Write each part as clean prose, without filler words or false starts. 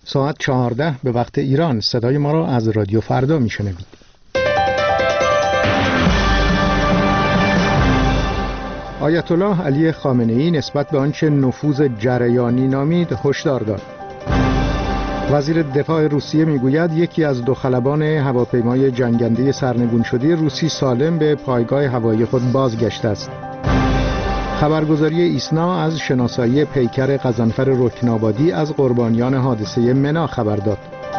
ساعت 14 به وقت ایران. صدای ما را از رادیو فردا میشنوید. آیت الله علی خامنه‌ای نسبت به آنچه نفوذ جریانی نامید هشدار داد. وزیر دفاع روسیه میگوید یکی از 2 خلبان هواپیمای جنگنده سرنگون شده روسی سالم به پایگاه هوایی خود بازگشته است. خبرگزاری ایسنا از شناسایی پیکر غضنفر رکنابادی از قربانیان حادثه منا خبر داد.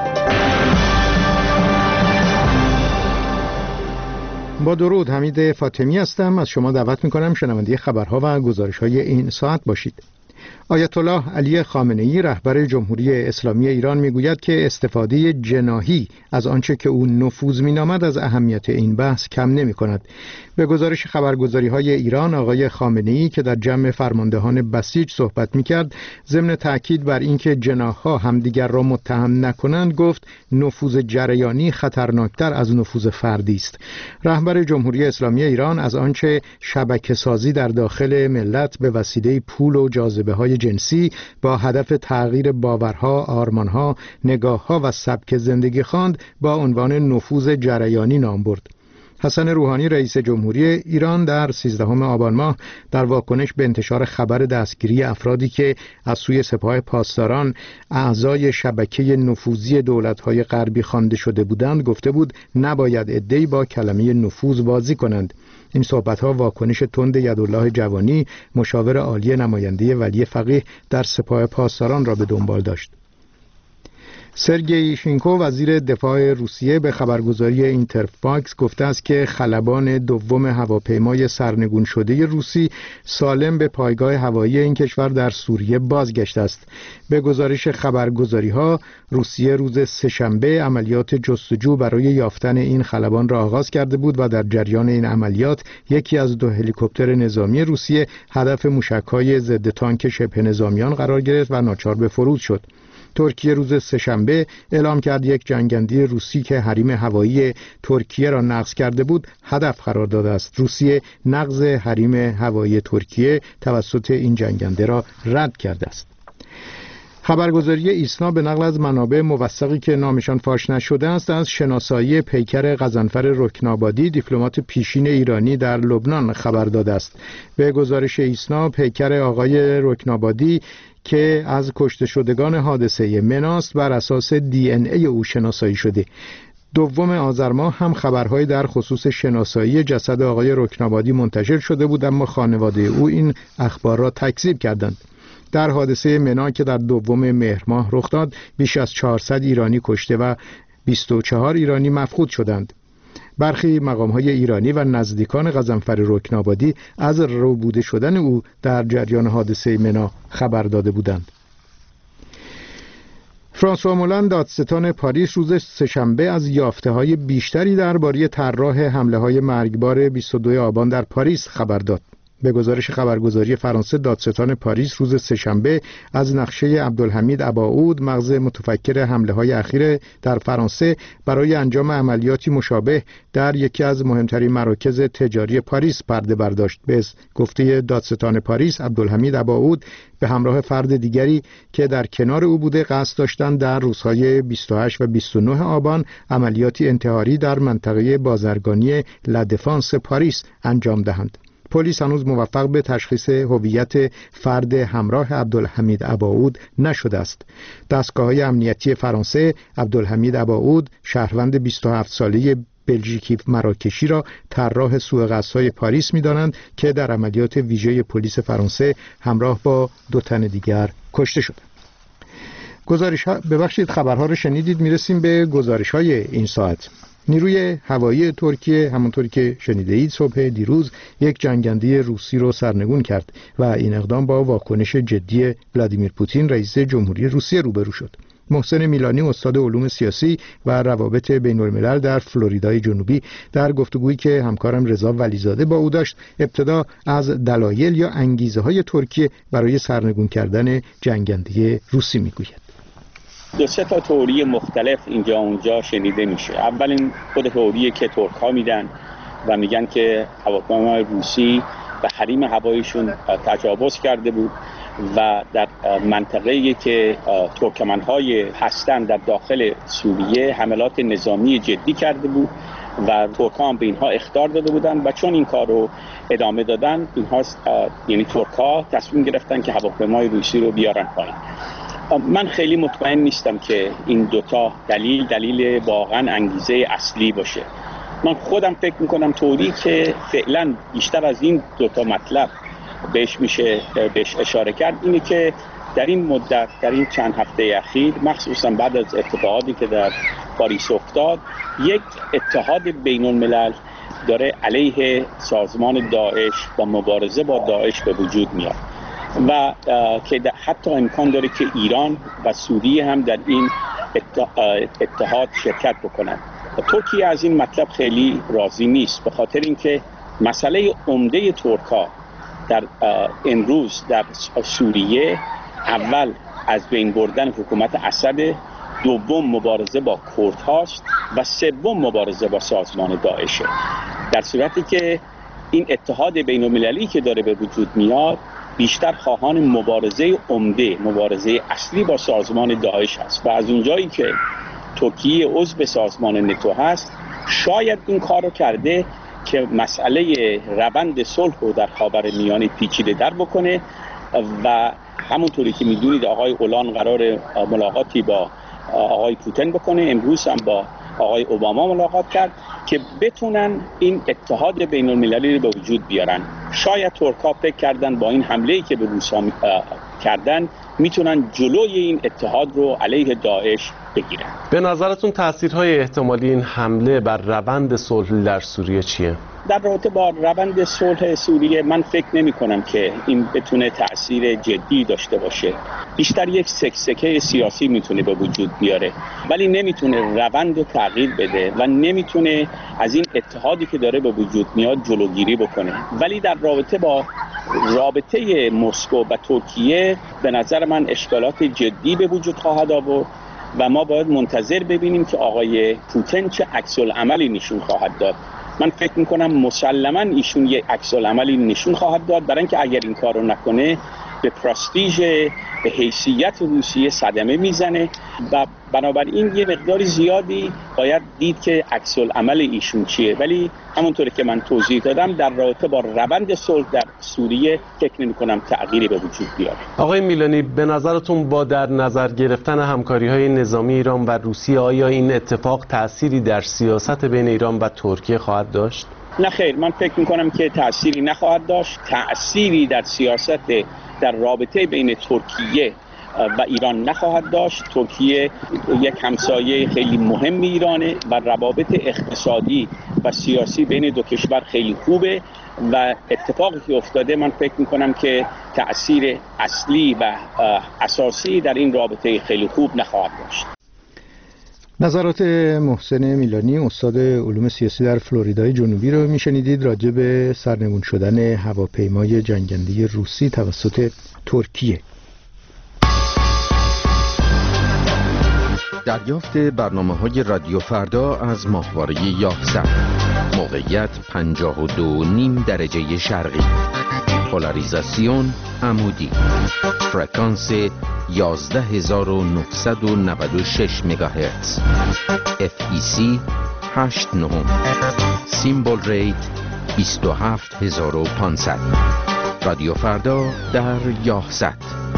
با درود، حمید فاطمی هستم. از شما دعوت می‌کنم شنونده خبرها و گزارش‌های این ساعت باشید. آیت الله علی خامنه‌ای رهبر جمهوری اسلامی ایران میگوید که استفاده جناحی از آنچه که او نفوذ مینامد از اهمیت این بحث کم نمی‌کند. به گزارش خبرگزاری‌های ایران، آقای خامنه‌ای که در جمع فرماندهان بسیج صحبت می‌کرد، ضمن تاکید بر اینکه جناح‌ها همدیگر را متهم نکنند، گفت نفوذ جریانی خطرناکتر از نفوذ فردی است. رهبر جمهوری اسلامی ایران از آنچه شبکه‌سازی در داخل ملت به وسیله پول و جاذبه‌های جنسی با هدف تغییر باورها، آرمانها، نگاهها و سبک زندگی خواند، با عنوان نفوذ جریانی نام برد. حسن روحانی رئیس جمهوری ایران در 13 آبان ماه در واکنش به انتشار خبر دستگیری افرادی که از سوی سپاه پاسداران اعضای شبکه نفوذی دولت‌های غربی خوانده شده بودند گفته بود نباید عده‌ای با کلمه نفوذ بازی کنند. این صحبت‌ها واکنش تند یدالله جوانی، مشاور عالی نماینده ولی فقیه در سپاه پاسداران را به دنبال داشت. سرگئی شینکو وزیر دفاع روسیه به خبرگزاری اینترفاکس گفته است که خلبان دوم هواپیمای سرنگون شده روسی سالم به پایگاه هوایی این کشور در سوریه بازگشته است. به گزارش خبرگزاری‌ها، روسیه روز سه‌شنبه عملیات جستجو برای یافتن این خلبان را آغاز کرده بود و در جریان این عملیات یکی از 2 هلیکوپتر نظامی روسیه هدف موشک‌های ضد تانک شبه نظامیان قرار گرفت و ناچار به فرود شد. ترکیه روز سه‌شنبه اعلام کرد یک جنگنده روسی که حریم هوایی ترکیه را نقض کرده بود هدف قرار داده است. روسیه نقض حریم هوایی ترکیه توسط این جنگنده را رد کرده است. خبرگزاری ایسنا به نقل از منابع موثقی که نامشان فاش نشده است از شناسایی پیکر غضنفر رکنابادی، دیپلمات پیشین ایرانی در لبنان خبر داده است. به گزارش ایسنا، پیکر آقای رکنابادی که از کشته شدگان حادثه مناست بر اساس DNA او شناسایی شده. 2 آذر ماه هم خبرهایی در خصوص شناسایی جسد آقای رکنابادی منتشر شده بود، اما خانواده او این اخبار را تکذیب کردند. در حادثه منا که در 2 مهر ماه رخ داد، بیش از 400 ایرانی کشته و 24 ایرانی مفقود شدند. برخی مقام‌های ایرانی و نزدیکان غضنفر رکنابادی از ربوده شدن او در جریان حادثه منا خبر داده بودند. فرانسوا مولان دادستان پاریس روز سه‌شنبه از یافته‌های بیشتری درباره طراح حمله‌های مرگبار 22 آبان در پاریس خبر داد. به گزارش خبرگزاری فرانسه، دادستان پاریس روز سه‌شنبه از نقشه عبدالحمید اباعود، مغز متفکر حمله‌های اخیر در فرانسه، برای انجام عملیاتی مشابه در یکی از مهمترین مراکز تجاری پاریس پرده برداشت. به گفته دادستان پاریس، عبدالحمید اباعود به همراه فرد دیگری که در کنار او بوده قصد داشتند در روزهای 28 و 29 آبان عملیاتی انتحاری در منطقه بازرگانی لادفانس پاریس انجام دهند. پلیس هنوز موفق به تشخیص هویت فرد همراه عبدالحمید اباعود نشده است. دستگاه‌های امنیتی فرانسه عبدالحمید اباعود، شهروند 27 ساله بلژیکی مراکشی را طراح سوءقصدهای پاریس می‌دانند که در عملیات ویژه پلیس فرانسه همراه با 2 تن دیگر کشته شد. خبرها رو شنیدید. میرسیم به گزارش‌های این ساعت. نیروی هوایی ترکیه همونطوری که شنیدید صبح دیروز یک جنگنده روسی رو سرنگون کرد و این اقدام با واکنش جدی ولادیمیر پوتین رئیس جمهوری روسیه روبرو شد. محسن میلانی، استاد علوم سیاسی و روابط بین‌الملل در فلوریدای جنوبی، در گفتگویی که همکارم رضا ولیزاده با او داشت، ابتدا از دلایل یا انگیزه‌های ترکیه برای سرنگون کردن جنگنده روسی میگوید. 2-3 تا تئوری مختلف اینجا اونجا شنیده میشه. اولین خود تئوریه که ترک‌ها میدن و میگن که هواپیمای روسی به حریم هواییشون تجاوز کرده بود و در منطقه‌ای که ترکمن‌های هستند در داخل سوریه حملات نظامی جدی کرده بود و ترک‌ها هم به اینها اخطار داده بودند و چون این کار رو ادامه دادن اینها یعنی ترک‌ها تصمیم گرفتن که هواپیمای روسی رو بیارن پایین. من خیلی مطمئن نیستم که این دوتا دلیل واقعا انگیزه اصلی باشه. من خودم فکر میکنم طوری که فعلا بیشتر از این دوتا مطلب بهش اشاره کرد اینه که در این مدت، در این چند هفته اخیر، مخصوصا بعد از اتفاقاتی که در پاریس افتاد، یک اتحاد بین الملل داره علیه سازمان داعش و مبارزه با داعش به وجود میاد و که حتی امکان داره که ایران و سوریه هم در این اتحاد شرکت بکنند. ترکیه از این مطلب خیلی راضی نیست، به خاطر اینکه مسئله عمده ترک‌ها در امروز در سوریه اول از بین بردن حکومت اسد، دوم مبارزه با کردهاست و سوم مبارزه با سازمان داعشه. در صورتی که این اتحاد بین‌المللی که داره به وجود میاد بیشتر خواهان مبارزه عمده، مبارزه اصلی با سازمان داعش هست و از اونجایی که ترکیه عضو سازمان نتو هست شاید این کار رو کرده که مسئله روند صلح رو در خاورمیانه پیچیده در بکنه و همونطوری که میدونید آقای اولان قرار ملاقاتی با آقای پوتین بکنه، امروز هم با آقای اوباما ملاقات کرد که بتونن این اتحاد بین المللی رو به وجود بیارن. شاید ترک‌ها فکر کردن با این حمله‌ای که به روس‌ها کردن میتونن جلوی این اتحاد رو علیه داعش بگیرن. به نظرتون تاثیرهای احتمالی این حمله بر روند صلح در سوریه چیه؟ در رابطه با روند صلح سوریه من فکر نمی کنم که این بتونه تأثیر جدی داشته باشه. بیشتر یک سکسکه سیاسی میتونه به وجود بیاره ولی نمیتونه روند رو تغییر بده و نمیتونه از این اتحادی که داره به وجود میاد جلوگیری بکنه. ولی در رابطه مسکو و ترکیه به نظر من اشکالات جدی به وجود خواهد آورد و ما باید منتظر ببینیم که آقای پوتین چه عکس‌العملی نشون خواهد داد. من فکر میکنم مسلماً ایشون یک عکس‌العملی نشون خواهد داد، برای اینکه اگر این کار رو نکنه به پرستیژ، به حیثیت روسیه صدمه میزنه و بنابراین یه مقدار زیادی باید دید که عکس‌العمل ایشون چیه. ولی همونطوری که من توضیح دادم در رابطه با روند صلح در سوریه فکر نمی‌کنم تغییری به وجود بیاد. آقای میلانی، به نظرتون با در نظر گرفتن همکاری‌های نظامی ایران و روسیه آیا این اتفاق تأثیری در سیاست بین ایران و ترکیه خواهد داشت؟ نه خیر، من فکر می‌کنم که تأثیری نخواهد داشت. تأثیری در سیاست در رابطه بین ترکیه و ایران نخواهد داشت. ترکیه یک همسایه خیلی مهم ایرانه و روابط اقتصادی و سیاسی بین دو کشور خیلی خوبه و اتفاقی که افتاده من فکر میکنم که تأثیر اصلی و اساسی در این رابطه خیلی خوب نخواهد داشت. نظرات محسن میلانی، استاد علوم سیاسی در فلوریدای جنوبی رو میشنیدید راجع به سرنگون شدن هواپیمای جنگنده روسی توسط ترکیه. دریافت برنامه‌های رادیو فردا از ماهواره 11. موقعیت 52.5 درجه شرقی. پولاریزاسیون عمودی. فرکانس 11996 مگاهرتز. FEC 89. سیمبل ریت 27500. رادیو فردا در 11.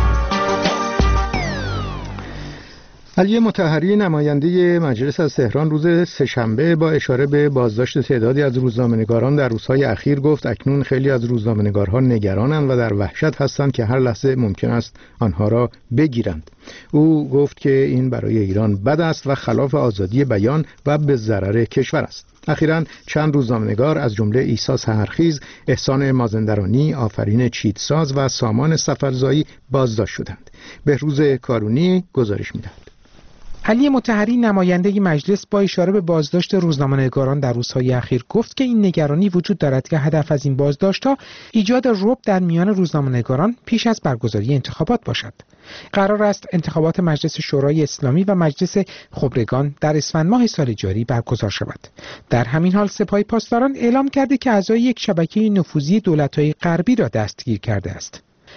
علی مطهری نماینده مجلس از تهران روز سه‌شنبه با اشاره به بازداشت تعدادی از روزنامه‌نگاران در روزهای اخیر گفت اکنون خیلی از روزنامه‌نگارها نگرانند و در وحشت هستند که هر لحظه ممکن است آنها را بگیرند. او گفت که این برای ایران بد است و خلاف آزادی بیان و به ضرر کشور است. اخیراً چند روزنامه‌نگار از جمله عیسی سحرخیز، احسان مازندرانی، آفرین چیتساز و سامان سفرزایی بازداشت شدند. بهروز کارونی گزارش می‌دهد. علی مطهری نماینده مجلس با اشاره به بازداشت روزنامه‌نگاران در روزهای اخیر گفت که این نگرانی وجود دارد که هدف از این بازداشت‌ها ایجاد رعب در میان روزنامه‌نگاران پیش از برگزاری انتخابات باشد. قرار است انتخابات مجلس شورای اسلامی و مجلس خبرگان در اسفند ماه سال جاری برگزار شود. در همین حال سپاه پاسداران اعلام کرده که اعضای یک شبکه نفوذی دولت‌های غربی را دستگیر کرده است.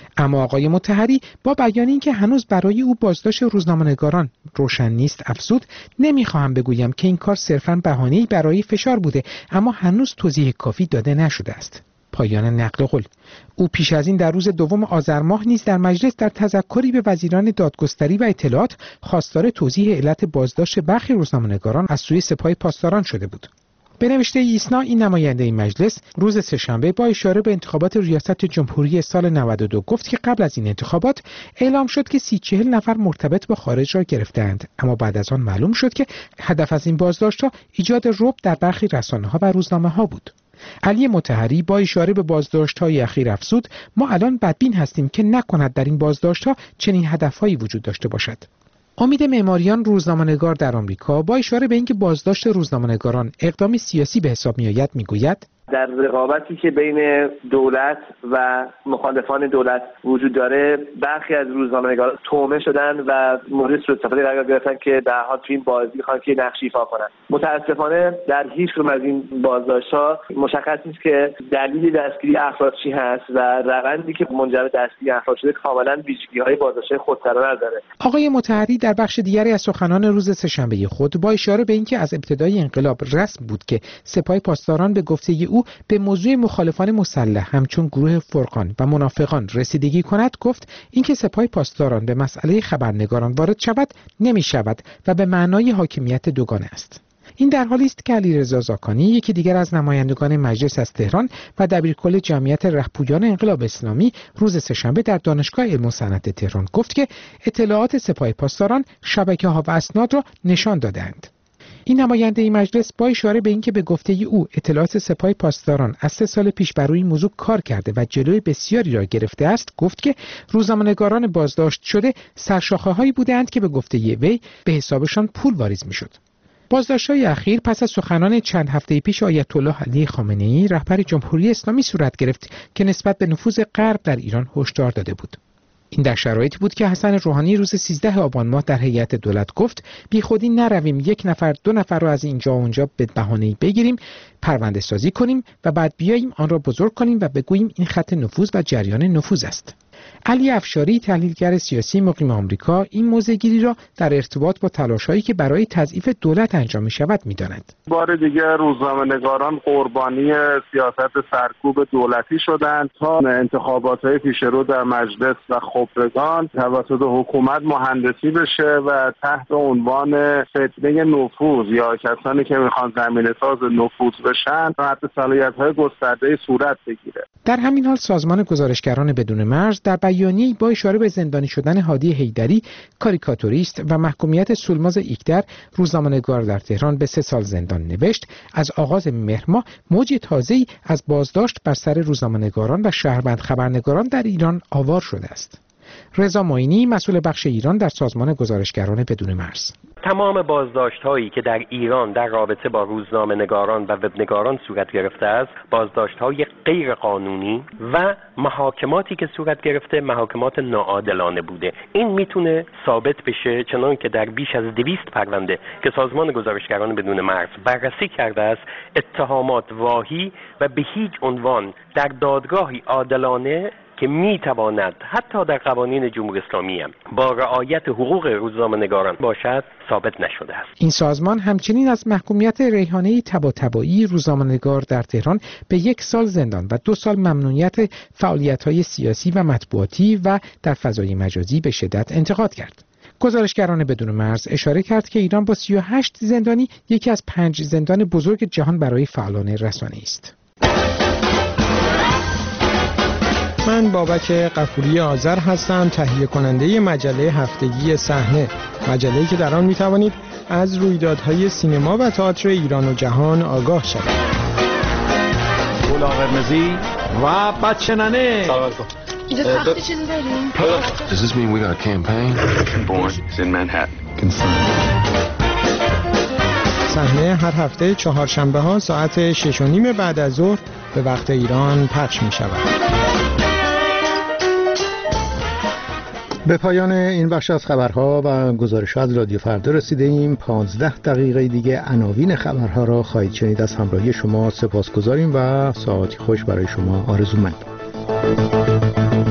اما آقای مطهری با بیان اینکه هنوز برای او بازداشت روزنامه‌نگاران روشن نیست افزود: نمیخواهم بگویم که این کار صرفاً بهانه‌ای برای فشار بوده، اما هنوز توضیح کافی داده نشده است. پایان نقل قول. او پیش از این در روز 2 آذر ماه نیز در مجلس در تذکری به وزیران دادگستری و اطلاعات خواستار توضیح علت بازداشت برخی روزنامه‌نگاران از سوی سپاه پاسداران شده بود. به نوشته ایسنا، این نماینده این مجلس روز سه‌شنبه با اشاره به انتخابات ریاست جمهوری سال 92 گفت که قبل از این انتخابات اعلام شد که 30-40 نفر مرتبط با خارج را گرفتند، اما بعد از آن معلوم شد که هدف از این بازداشت‌ها ایجاد رعب در برخی رسانه‌ها و روزنامه‌ها بود. علی مطهری با اشاره به بازداشت‌های اخیر افزود: ما الان بدبین هستیم که نکند در این بازداشت‌ها چنین هدف‌هایی وجود داشته باشد. امید معماریان، روزنامه‌نگار در آمریکا، با اشاره به اینکه بازداشت روزنامه‌نگاران اقدامی سیاسی به حساب می‌آید میگوید: در رقابتی که بین دولت و مخالفان دولت وجود داره، برخی از روزنامه‌نگاران تومه شدن و مورد سوء استفاده قرار گرفتن که در حال تو این بازی می‌خوان که نقش ایفا کنن. متأسفانه در هیچ کدوم از این بازداشت‌ها مشخص نیست که دلیل دستگیری افراد چی هست و روندی که منجر به دستگیری افراد شده کاملاً ویژگی‌های بازداشت خودسرانه داره. آقای مطهری در بخش دیگری از سخنان روز سه‌شنبه خود با اشاره به اینکه از ابتدای انقلاب رسم بود که سپاه پاسداران به گفته او به موضوع مخالفان مسلح همچون گروه فرقان و منافقان رسیدگی کند، گفت اینکه سپاه پاسداران به مسئله خبرنگاران وارد شود نمی شود و به معنای حاکمیت دوگانه است. این در حالی است که علیرضا زاکانی، یکی دیگر از نمایندگان مجلس از تهران و دبیرکل جمعیت رهپویان انقلاب اسلامی، روز سه‌شنبه در دانشگاه علم و صنعت تهران گفت که اطلاعات سپاه پاسداران شبکه‌ها و اسناد را نشان دادند. این نماینده این مجلس با اشاره به اینکه به گفته او اطلاعات سپاه پاسداران از 3 سال پیش بر روی این موضوع کار کرده و جلوی بسیاری را گرفته است، گفت که روزنامه‌نگاران بازداشت شده سرشاخه‌هایی بودند که به گفته وی به حسابشان پول واریز می‌شد. بازداشت‌های اخیر پس از سخنان چند هفته پیش آیت الله علی خامنه‌ای رهبر جمهوری اسلامی صورت گرفت که نسبت به نفوذ غرب در ایران هشدار داده بود. این در شرایطی بود که حسن روحانی روز 13 آبان ماه در هیئت دولت گفت: بی خودی نرویم 1 نفر 2 نفر را از اینجا و اونجا به بهانه‌ای بگیریم، پرونده سازی کنیم و بعد بیاییم آن را بزرگ کنیم و بگوییم این خط نفوذ و جریان نفوذ است. علی افشاری، تحلیلگر سیاسی مقیم آمریکا، این موضع‌گیری را در ارتباط با تلاش‌هایی که برای تضعیف دولت انجام می‌شود می‌داند. بار دیگر روزنامه‌نگاران قربانی سیاست سرکوب دولتی شدند تا انتخابات‌های پیش رو در مجلس و خبرگان توسط حکومت مهندسی بشه و تحت عنوان فتنه نفوذ یا کسانی که می‌خوان زمینه‌ساز نفوذ بشن تحت صلاحیت‌های گسترده صورت بگیره. در همین حال سازمان گزارشگران بدون مرز در بیانیه‌ای با اشاره به زندانی شدن هادی حیدری، کاریکاتوریست و محکومیت سولماز ایکدر، روزنامه‌نگار در تهران، به 3 سال زندان نوشت: از آغاز مهر ماه موج تازه‌ای از بازداشت بر سر روزنامه‌نگاران و شهروند خبرنگاران در ایران آوار شده است. رضا معینی، مسئول بخش ایران در سازمان گزارشگران بدون مرز: تمام بازداشت‌هایی که در ایران در رابطه با روزنامه‌نگاران و وبنگاران صورت گرفته است، بازداشت‌های غیر قانونی و محاکماتی که صورت گرفته محاکمات ناعادلانه بوده. این میتونه ثابت بشه چنان که در بیش از 200 پرونده که سازمان گزارشگران بدون مرز بررسی کرده است، اتهامات واهی و به هیچ عنوان در دادگاهی عادلانه که میتواند حتی در قوانین جمهوری اسلامی هم با رعایت حقوق روزنامه‌نگاران باشد ثابت نشده است. این سازمان همچنین از محکومیت ریحانه طباطبایی روزنامه‌نگار در تهران به 1 سال زندان و 2 سال ممنوعیت فعالیت‌های سیاسی و مطبوعاتی و در فضای مجازی به شدت انتقاد کرد. گزارشگران بدون مرز اشاره کرد که ایران با 38 زندانی یکی از 5 زندان بزرگ جهان برای فعالان رسانه‌ای است. من بابک غفوری آذر هستم، تهیه کننده مجله هفتگی صحنه، مجله‌ای که در آن می‌توانید از رویدادهای سینما و تئاتر ایران و جهان آگاه شوید. گل قرمزی و بچه ننه. اینجا تخت چیزی داریم؟ Does this mean we got a campaign? Born in Manhattan. صحنه هر هفته 4 شنبه‌ها ساعت 6:30 بعد از ظهر به وقت ایران پخش می‌شود. به پایان این بخش از خبرها و گزارش‌ها از رادیو فردا رسیده ایم. 15 دقیقه دیگه عناوین خبرها را خواهید شنید. از همراهی شما سپاسگزاریم و ساعتی خوش برای شما آرزومند.